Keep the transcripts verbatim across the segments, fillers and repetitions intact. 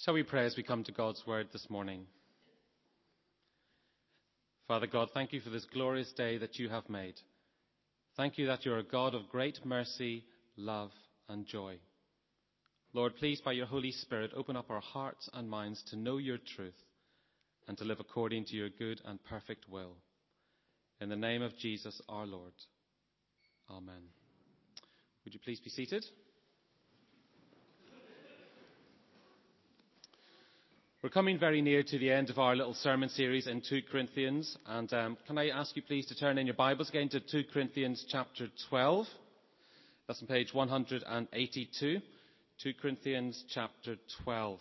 Shall we pray as we come to God's word this morning? Father God, thank you for this glorious day that you have made. Thank you that you're a God of great mercy, love, and joy. Lord, please, by your Holy Spirit, open up our hearts and minds to know your truth and to live according to your good and perfect will. In the name of Jesus, our Lord. Amen. Would you please be seated? We're coming very near to the end of our little sermon series in two Corinthians. And um, can I ask you please to turn in your Bibles again to two Corinthians chapter twelve. That's on page one hundred eighty-two. two Corinthians chapter twelve.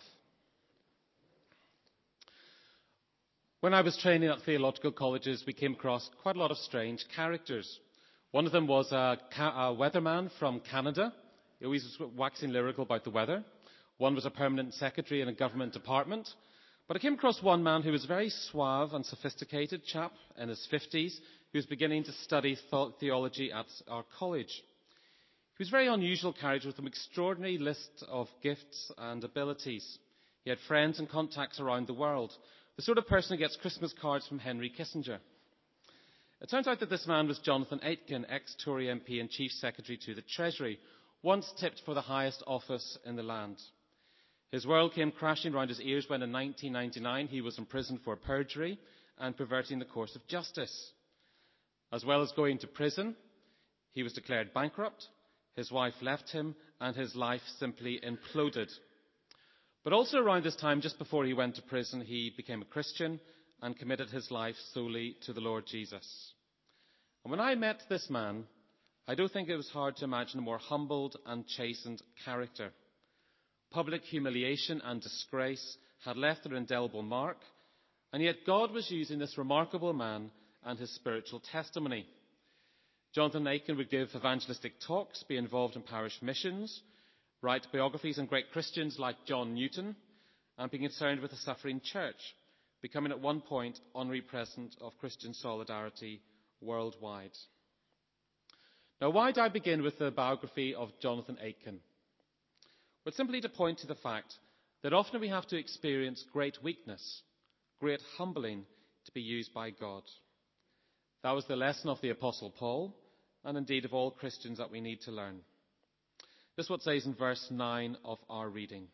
When I was training at theological colleges, we came across quite a lot of strange characters. One of them was a, ca- a weatherman from Canada. He always was waxing lyrical about the weather. One was a permanent secretary in a government department. But I came across one man who was a very suave and sophisticated chap in his fifties who was beginning to study th- theology at our college. He was a very unusual character with an extraordinary list of gifts and abilities. He had friends and contacts around the world, the sort of person who gets Christmas cards from Henry Kissinger. It turns out that this man was Jonathan Aitken, ex-Tory M P and Chief Secretary to the Treasury, once tipped for the highest office in the land. His world came crashing round his ears when in nineteen ninety-nine he was imprisoned for perjury and perverting the course of justice. As well as going to prison, he was declared bankrupt, his wife left him, and his life simply imploded. But also around this time, just before he went to prison, he became a Christian and committed his life solely to the Lord Jesus. And when I met this man, I don't think it was hard to imagine a more humbled and chastened character. Public humiliation and disgrace had left their indelible mark, and yet God was using this remarkable man and his spiritual testimony. Jonathan Aitken would give evangelistic talks, be involved in parish missions, write biographies on great Christians like John Newton, and be concerned with the suffering church, becoming at one point honorary president of Christian Solidarity worldwide. Now, why do I begin with the biography of Jonathan Aitken? Well, simply to point to the fact that often we have to experience great weakness, great humbling to be used by God. That was the lesson of the Apostle Paul, and indeed of all Christians that we need to learn. This is what it says in verse nine of our reading.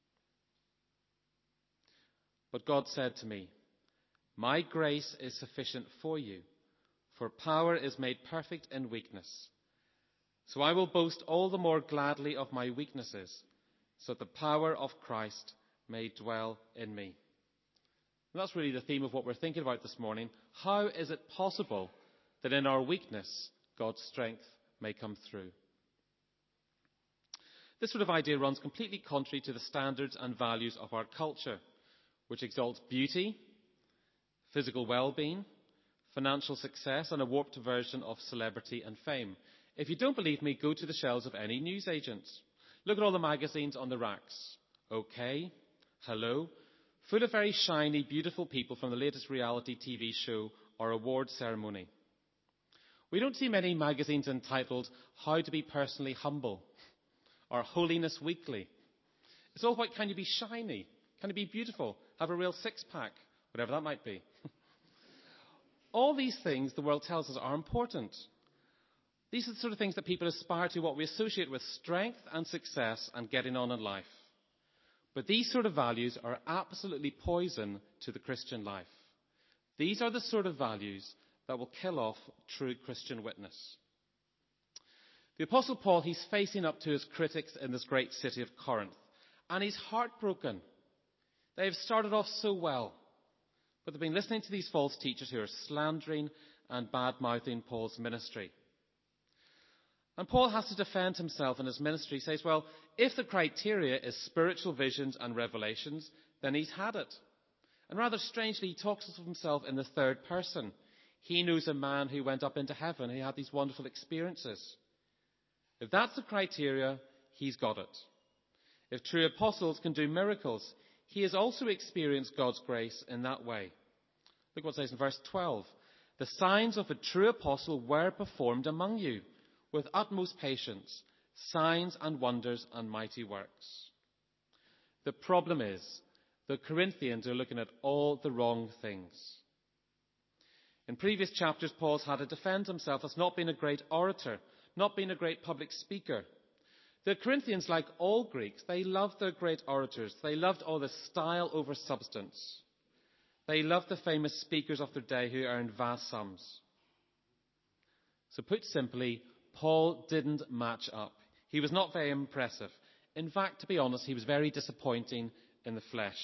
But God said to me, "My grace is sufficient for you, for power is made perfect in weakness. So I will boast all the more gladly of my weaknesses, so that the power of Christ may dwell in me." And that's really the theme of what we're thinking about this morning. How is it possible that in our weakness, God's strength may come through? This sort of idea runs completely contrary to the standards and values of our culture, which exalts beauty, physical well-being, financial success, and a warped version of celebrity and fame. If you don't believe me, go to the shelves of any newsagents. Look at all the magazines on the racks. OK, Hello, full of very shiny, beautiful people from the latest reality T V show or award ceremony. We don't see many magazines entitled How to Be Personally Humble or Holiness Weekly. It's all about, can you be shiny? Can you be beautiful? Have a real six-pack? Whatever that might be. All these things the world tells us are important. These are the sort of things that people aspire to, what we associate with strength and success and getting on in life. But these sort of values are absolutely poison to the Christian life. These are the sort of values that will kill off true Christian witness. The Apostle Paul, he's facing up to his critics in this great city of Corinth, and he's heartbroken. They've started off so well, but they've been listening to these false teachers who are slandering and bad-mouthing Paul's ministry. And Paul has to defend himself in his ministry. He says, well, if the criteria is spiritual visions and revelations, then he's had it. And rather strangely, he talks of himself in the third person. He knows a man who went up into heaven. He had these wonderful experiences. If that's the criteria, he's got it. If true apostles can do miracles, he has also experienced God's grace in that way. Look what it says in verse twelve. The signs of a true apostle were performed among you with utmost patience, signs and wonders and mighty works. The problem is the Corinthians are looking at all the wrong things. In previous chapters, Paul's had to defend himself as not being a great orator, not being a great public speaker. The Corinthians, like all Greeks, they loved their great orators. They loved all the style over substance. They loved the famous speakers of their day who earned vast sums. So put simply, Paul didn't match up. He was not very impressive. In fact, to be honest, he was very disappointing in the flesh.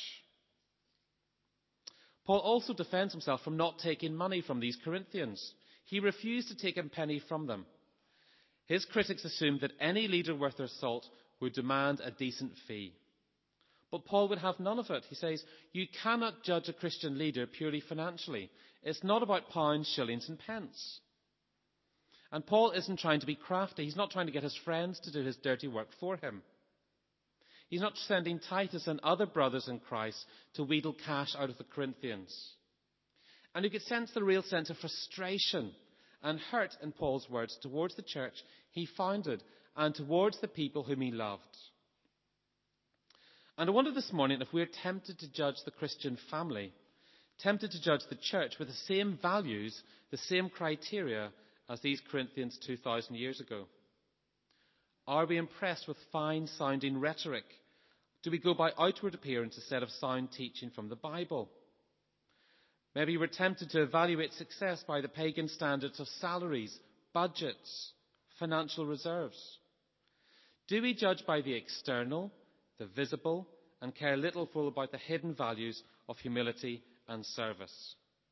Paul also defends himself from not taking money from these Corinthians. He refused to take a penny from them. His critics assumed that any leader worth their salt would demand a decent fee. But Paul would have none of it. He says, you cannot judge a Christian leader purely financially. It's not about pounds, shillings and pence. And Paul isn't trying to be crafty. He's not trying to get his friends to do his dirty work for him. He's not sending Titus and other brothers in Christ to wheedle cash out of the Corinthians. And you could sense the real sense of frustration and hurt in Paul's words towards the church he founded and towards the people whom he loved. And I wonder this morning if we're tempted to judge the Christian family, tempted to judge the church with the same values, the same criteria as these Corinthians two thousand years ago. Are we impressed with fine-sounding rhetoric? Do we go by outward appearance instead of sound teaching from the Bible? Maybe we're tempted to evaluate success by the pagan standards of salaries, budgets, financial reserves. Do we judge by the external, the visible, and care little for about the hidden values of humility and service?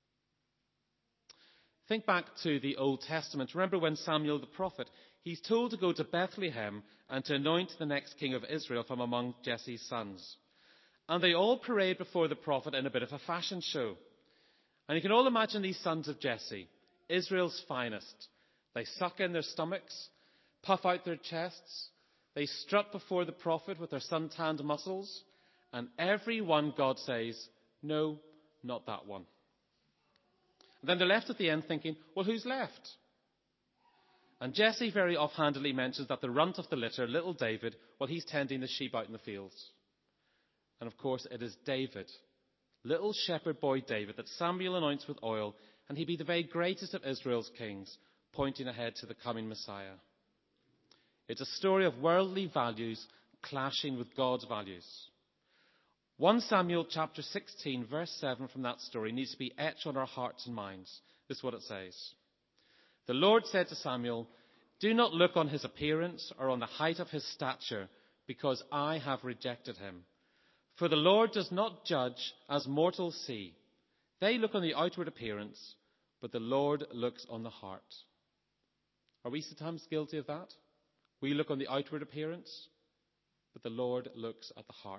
Think back to the Old Testament. Remember when Samuel the prophet, he's told to go to Bethlehem and to anoint the next king of Israel from among Jesse's sons. And they all parade before the prophet in a bit of a fashion show. And you can all imagine these sons of Jesse, Israel's finest. They suck in their stomachs, puff out their chests. They strut before the prophet with their sun-tanned muscles. And every one, God says, no, not that one. And then they're left at the end thinking, well, who's left? And Jesse very offhandedly mentions that the runt of the litter, little David, well, he's tending the sheep out in the fields. And of course, it is David, little shepherd boy David, that Samuel anoints with oil, and he'd be the very greatest of Israel's kings, pointing ahead to the coming Messiah. It's a story of worldly values clashing with God's values. First Samuel chapter sixteen, verse seven from that story needs to be etched on our hearts and minds. This is what it says. The Lord said to Samuel, do not look on his appearance or on the height of his stature, because I have rejected him. For the Lord does not judge as mortals see. They look on the outward appearance, but the Lord looks on the heart. Are we sometimes guilty of that? We look on the outward appearance, but the Lord looks at the heart.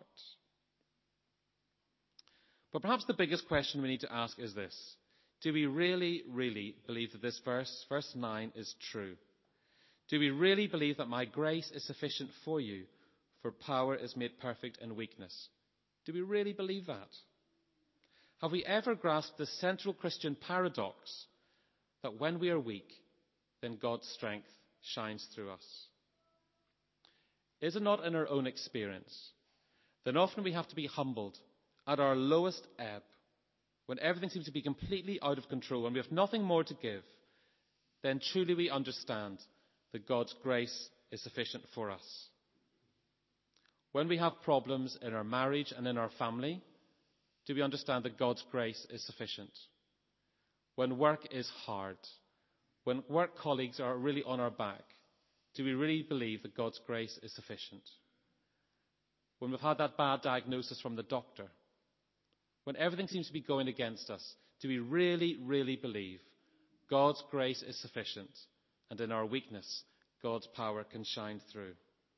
But perhaps the biggest question we need to ask is this. Do we really, really believe that this verse, verse nine, is true? Do we really believe that my grace is sufficient for you, for power is made perfect in weakness? Do we really believe that? Have we ever grasped the central Christian paradox that when we are weak, then God's strength shines through us? Is it not in our own experience that often we have to be humbled at our lowest ebb, when everything seems to be completely out of control and we have nothing more to give, then truly we understand that God's grace is sufficient for us? When we have problems in our marriage and in our family, do we understand that God's grace is sufficient? When work is hard, when work colleagues are really on our back, do we really believe that God's grace is sufficient? When we've had that bad diagnosis from the doctor, when everything seems to be going against us, do we really, really believe God's grace is sufficient, and in our weakness, God's power can shine through?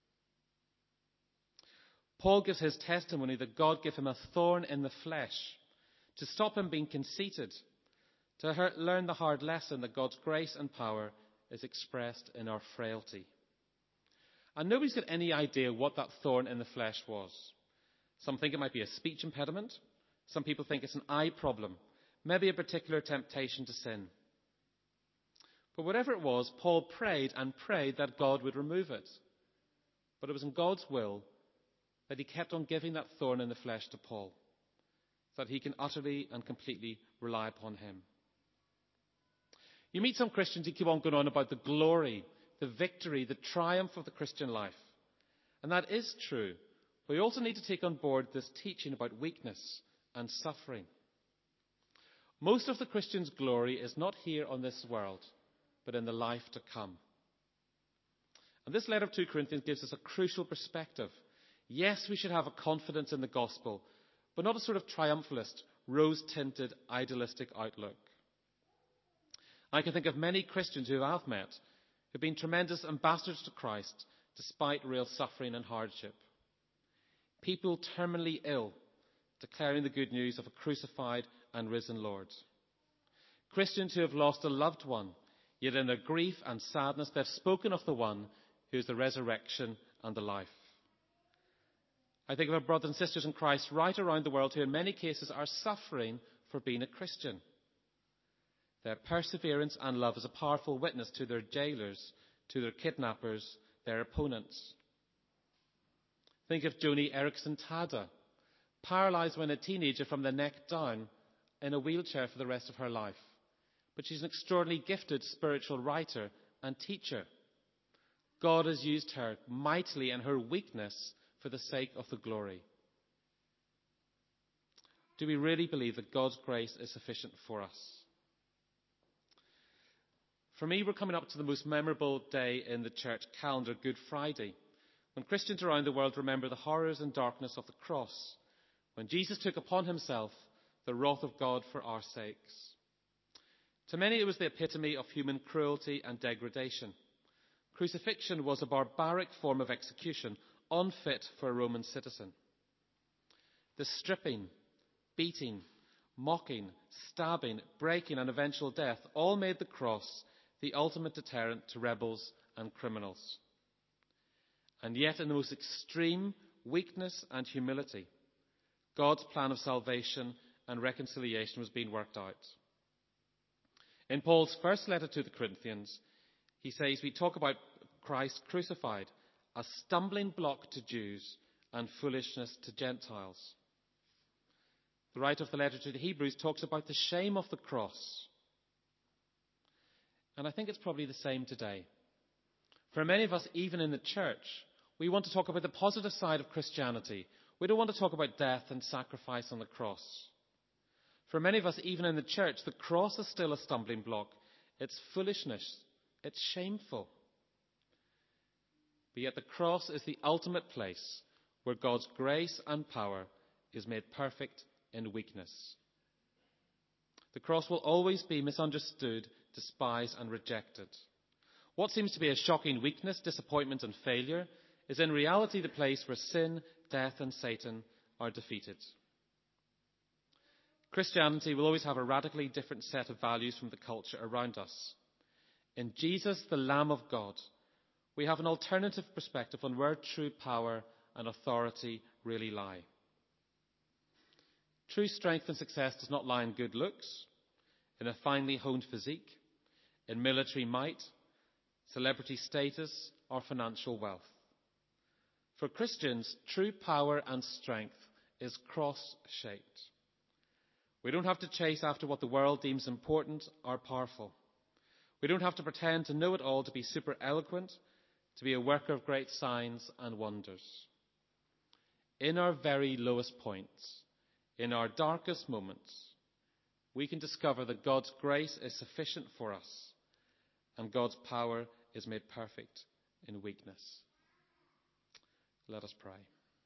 Paul gives his testimony that God gave him a thorn in the flesh to stop him being conceited, to hurt, learn the hard lesson that God's grace and power is expressed in our frailty. And nobody's got any idea what that thorn in the flesh was. Some think it might be a speech impediment. Some people think it's an eye problem, maybe a particular temptation to sin. But whatever it was, Paul prayed and prayed that God would remove it. But it was in God's will that he kept on giving that thorn in the flesh to Paul, so that he can utterly and completely rely upon him. You meet some Christians who keep on going on about the glory, the victory, the triumph of the Christian life. And that is true. But we also need to take on board this teaching about weakness and suffering. Most of the Christian's glory is not here on this world, but in the life to come. And this letter of Second Corinthians gives us a crucial perspective. Yes, we should have a confidence in the gospel, but not a sort of triumphalist, rose-tinted, idealistic outlook. I can think of many Christians who I've met who've been tremendous ambassadors to Christ despite real suffering and hardship. People terminally ill, declaring the good news of a crucified and risen Lord. Christians who have lost a loved one, yet in their grief and sadness they've spoken of the one who is the resurrection and the life. I think of our brothers and sisters in Christ right around the world who in many cases are suffering for being a Christian. Their perseverance and love is a powerful witness to their jailers, to their kidnappers, their opponents. Think of Joni Eareckson Tada, paralysed when a teenager from the neck down, in a wheelchair for the rest of her life. But she's an extraordinarily gifted spiritual writer and teacher. God has used her mightily in her weakness for the sake of the glory. Do we really believe that God's grace is sufficient for us? For me, we're coming up to the most memorable day in the church calendar, Good Friday, when Christians around the world remember the horrors and darkness of the cross, when Jesus took upon himself the wrath of God for our sakes. To many, it was the epitome of human cruelty and degradation. Crucifixion was a barbaric form of execution, unfit for a Roman citizen. The stripping, beating, mocking, stabbing, breaking, and eventual death all made the cross the ultimate deterrent to rebels and criminals. And yet, in the most extreme weakness and humility, God's plan of salvation and reconciliation was being worked out. In Paul's first letter to the Corinthians, he says we talk about Christ crucified, a stumbling block to Jews and foolishness to Gentiles. The writer of the letter to the Hebrews talks about the shame of the cross. And I think it's probably the same today. For many of us, even in the church, we want to talk about the positive side of Christianity. We don't want to talk about death and sacrifice on the cross. For many of us, even in the church, the cross is still a stumbling block. It's foolishness. It's shameful. But yet the cross is the ultimate place where God's grace and power is made perfect in weakness. The cross will always be misunderstood, despised, and rejected. What seems to be a shocking weakness, disappointment, and failure is in reality the place where sin, death, and Satan are defeated. Christianity will always have a radically different set of values from the culture around us. In Jesus, the Lamb of God, we have an alternative perspective on where true power and authority really lie. True strength and success does not lie in good looks, in a finely honed physique, in military might, celebrity status, or financial wealth. For Christians, true power and strength is cross-shaped. We don't have to chase after what the world deems important or powerful. We don't have to pretend to know it all, to be super eloquent, to be a worker of great signs and wonders. In our very lowest points, in our darkest moments, we can discover that God's grace is sufficient for us and God's power is made perfect in weakness. Let us pray.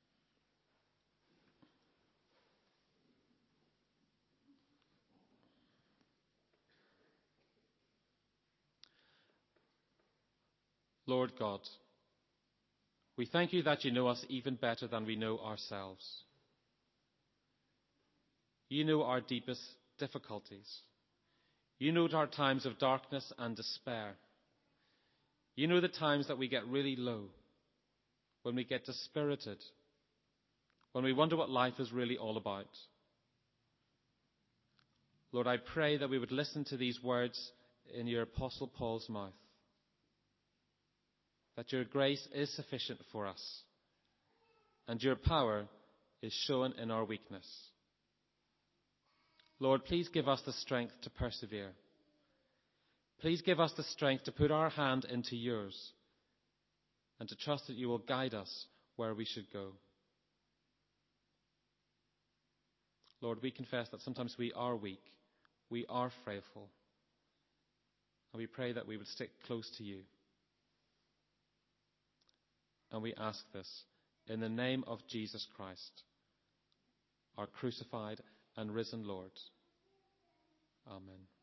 Lord God, we thank you that you know us even better than we know ourselves. You know our deepest difficulties. You know our times of darkness and despair. You know the times that we get really low, when we get dispirited, when we wonder what life is really all about. Lord, I pray that we would listen to these words in your Apostle Paul's mouth, that your grace is sufficient for us, and your power is shown in our weakness. Lord, please give us the strength to persevere. Please give us the strength to put our hand into yours and to trust that you will guide us where we should go. Lord, we confess that sometimes we are weak, we are frailful, and we pray that we would stick close to you. And we ask this in the name of Jesus Christ, our crucified and risen Lord. Amen.